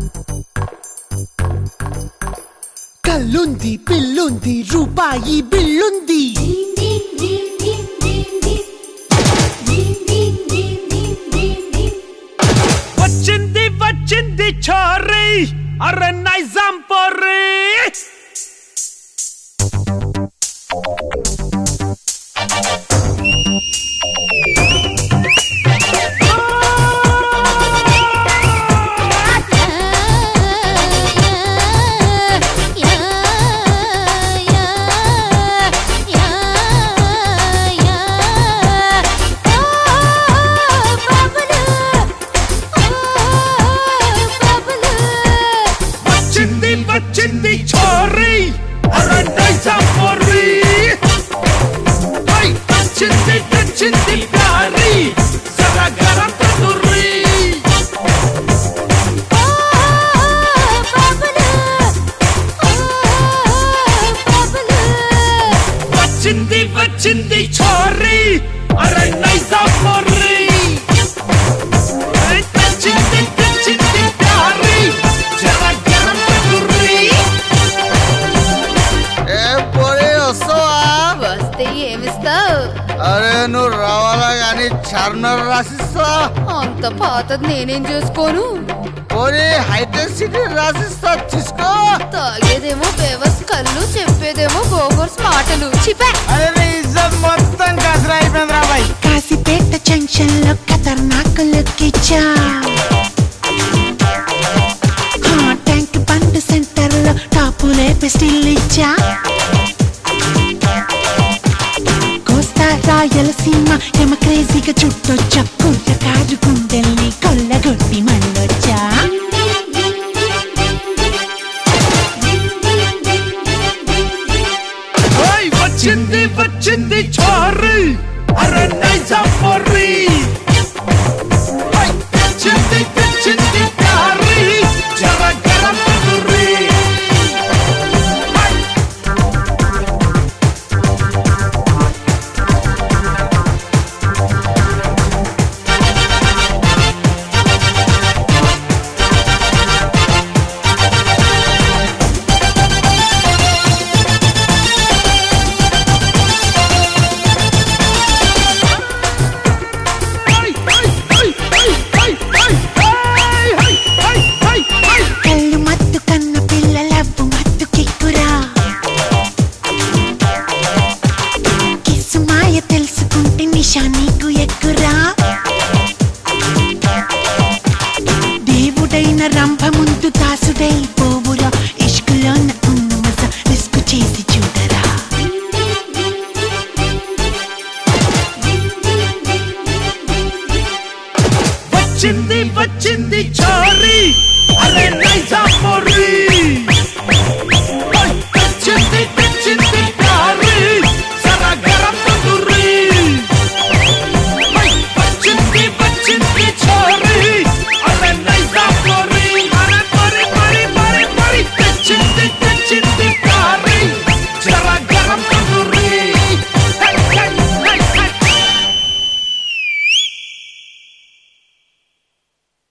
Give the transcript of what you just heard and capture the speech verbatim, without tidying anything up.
కల్లుంది పిల్లుంది రూపాయి బిల్లుంది వచ్చింది వచ్చింది చోరీ అరే నైజాం పోరీ వచ్చింది చోరీ అరే నైజాం పోరీ హై వచ్చింది వచ్చింది ప్యారీ జరా గరం తందూరీ వచ్చింది వచ్చింది చోరీ అరే నైజాం పోరీ హై వచ్చింది వచ్చింది ప్యారీ జరా గరం తందూరీ అరే నువ్వు రావాలా గాని చార్మినార్ రాసిస్తా అంత పాతది నేనేం చేసుకోను పోనీ హైటెక్ సిటీ రాసిస్తా తీసుకో తాగేదేమో బేవర్స్ కళ్ళు చెప్పేదేమో బోగర్స్ మాటలు చిపే అరే ఇజ్జత్ మొత్తం కసరా అయిపోయింది రా బాయ్ కాశీపేట జంక్షన్ లో ఖతర్నాక్ లుక్ ఇచ్చా ట్యాంక్ బండ్ సెంటర్ లో టాపులే స్టిల్ ఇచ్చా రాయలసీమ యమ క్రేజీగా చుట్టొచ్చా కుర్రకారు గుండెల్ని కొల్లగొట్టి మళ్ళొచ్చా వచ్చింది వచ్చింది చోరీ అరే నైజాం పోరీ వచ్చింది వచ్చింది ప్యారీ జరా గరం తందూరీ నీకు ఎక్కురా దేవుడైన రంభ ముందు దాసుడై పోవురా ఇష్కులో ఉన్న మజ రిస్క్ చేసి చూడరా వచ్చింది వచ్చింది చోరీ అరే నైజాం పోరీ